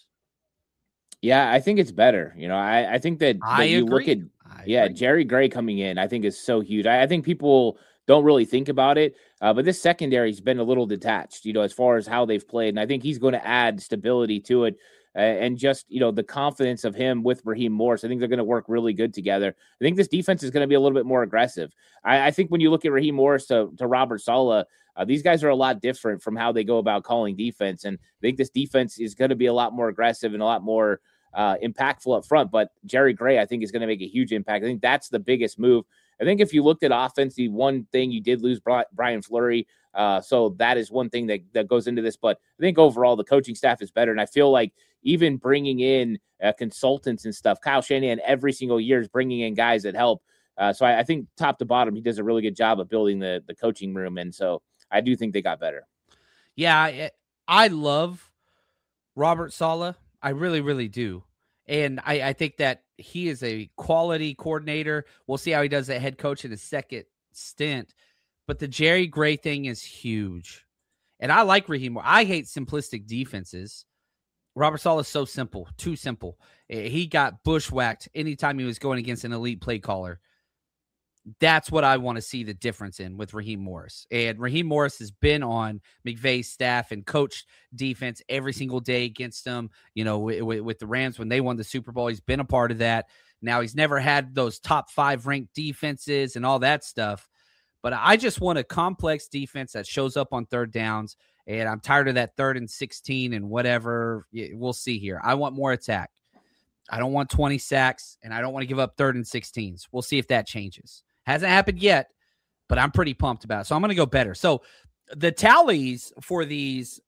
Yeah, I think it's better. I think that you look at Jerry Gray coming in, I think is so huge. I think people don't really think about it, but this secondary's been a little detached, as far as how they've played, and I think he's going to add stability to it, and just the confidence of him with Raheem Morris. I think they're going to work really good together. I think this defense is going to be a little bit more aggressive. I think when you look at Raheem Morris to Robert Saleh, these guys are a lot different from how they go about calling defense, and I think this defense is going to be a lot more aggressive and a lot more impactful up front. But Jerry Gray, I think, is going to make a huge impact. I think that's the biggest move. I think if you looked at offense, the one thing you did lose Brian Fleury. So that is one thing that goes into this. But I think overall the coaching staff is better. And I feel like even bringing in consultants and stuff, Kyle Shanahan every single year is bringing in guys that help. So I think top to bottom, he does a really good job of building the coaching room. And so I do think they got better. Yeah, I love Robert Saleh. I really, really do. And I think that he is a quality coordinator. We'll see how he does as head coach in his second stint. But the Jerry Gray thing is huge. And I like Raheem Morris. I hate simplistic defenses. Robert Saleh is so simple, too simple. He got bushwhacked anytime he was going against an elite play caller. That's what I want to see the difference in with Raheem Morris. And Raheem Morris has been on McVay's staff and coached defense every single day against them. With the Rams when they won the Super Bowl, he's been a part of that. Now, he's never had those top 5 ranked defenses and all that stuff. But I just want a complex defense that shows up on third downs. And I'm tired of that 3rd and 16 and whatever. We'll see here. I want more attack. I don't want 20 sacks, and I don't want to give up 3rd and 16s. We'll see if that changes. Hasn't happened yet, but I'm pretty pumped about it. So I'm going to go better. So the tallies for these,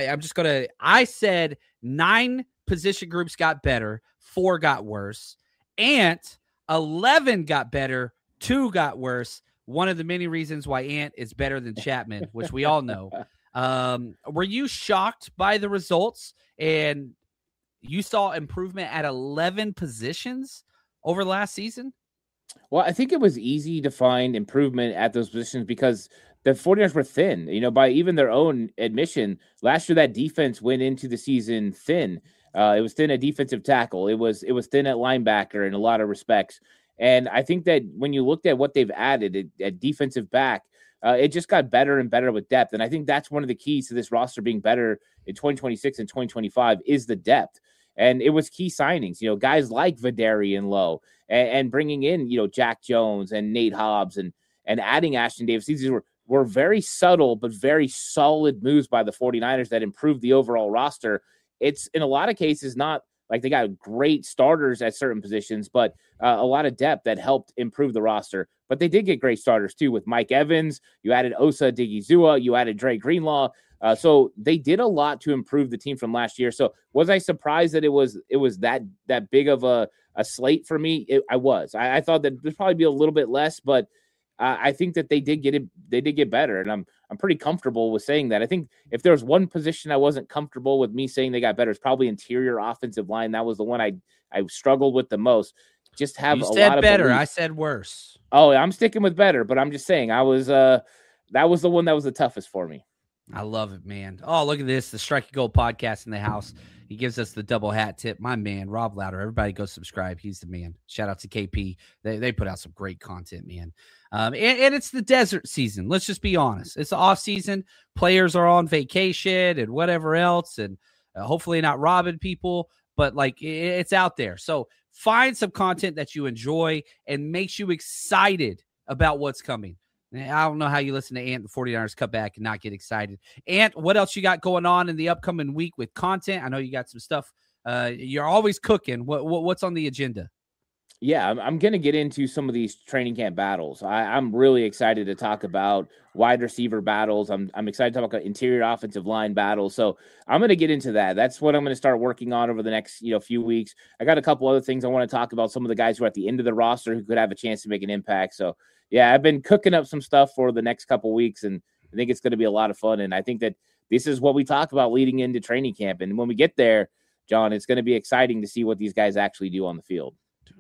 I said 9 position groups got better, 4 got worse. Ant, 11 got better, 2 got worse. One of the many reasons why Ant is better than Chapman, which we all know. Were you shocked by the results? And you saw improvement at 11 positions over last season? Well, I think it was easy to find improvement at those positions because the 49ers were thin. By even their own admission, last year that defense went into the season thin. It was thin at defensive tackle. It was thin at linebacker in a lot of respects. And I think that when you looked at what they've added at defensive back, it just got better and better with depth. And I think that's one of the keys to this roster being better in 2026 and 2025 is the depth. And it was key signings, guys like Vidarian Lowe and bringing in, Jack Jones and Nate Hobbs and adding Ashton Davis. These were very subtle but very solid moves by the 49ers that improved the overall roster. It's in a lot of cases not Like they got great starters at certain positions, but a lot of depth that helped improve the roster. But they did get great starters too with Mike Evans. You added Osa Odighizuwa. You added Dre Greenlaw. So they did a lot to improve the team from last year. So was I surprised that it was that big of a slate for me? I was. I thought that there'd probably be a little bit less, but I think that they did get it. They did get better, and I'm pretty comfortable with saying that. I think if there was one position I wasn't comfortable with me saying they got better, it's probably interior offensive line. That was the one I struggled with the most. Just have You a said lot of better. belief. I said worse. Oh, I'm sticking with better, but I'm just saying I was that was the one that was the toughest for me. I love it, man. Oh, look at this. The Strike and Gold podcast in the house. He gives us the double hat tip. My man, Rob Louder. Everybody go subscribe. He's the man. Shout out to KP. They put out some great content, man. And it's the desert season. Let's just be honest. It's the off season. Players are on vacation and whatever else, and hopefully not robbing people, but like it's out there. So find some content that you enjoy and makes you excited about what's coming. I don't know how you listen to Ant and the 49ers cut back and not get excited. Ant, what else you got going on in the upcoming week with content? I know you got some stuff. You're always cooking. What's on the agenda? Yeah, I'm going to get into some of these training camp battles. I'm really excited to talk about wide receiver battles. I'm excited to talk about interior offensive line battles. So I'm going to get into that. That's what I'm going to start working on over the next few weeks. I got a couple other things I want to talk about. Some of the guys who are at the end of the roster who could have a chance to make an impact. So yeah, I've been cooking up some stuff for the next couple weeks, and I think it's going to be a lot of fun. And I think that this is what we talk about leading into training camp. And when we get there, John, it's going to be exciting to see what these guys actually do on the field.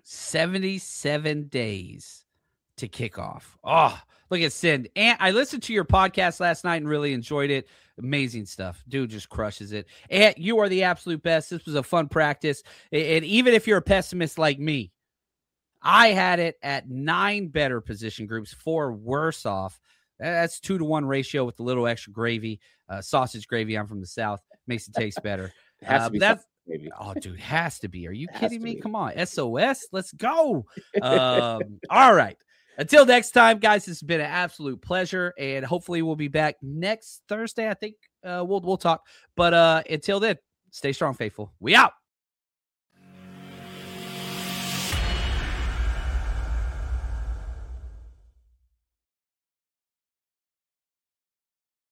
77 days to kick off. Oh, look at Sin. And I listened to your podcast last night and really enjoyed it. Amazing stuff. Dude just crushes it. And you are the absolute best. This was a fun practice. And even if you're a pessimist like me, I had it at 9 better position groups, 4 worse off. That's 2-to-1 ratio with a little extra gravy, sausage gravy. I'm from the South. Makes it taste better. Oh, dude, has to be. Are you kidding me? Come on. SOS. Let's go. All right. Until next time, guys, this has been an absolute pleasure. And hopefully we'll be back next Thursday. I think we'll talk. But until then, stay strong, faithful. We out.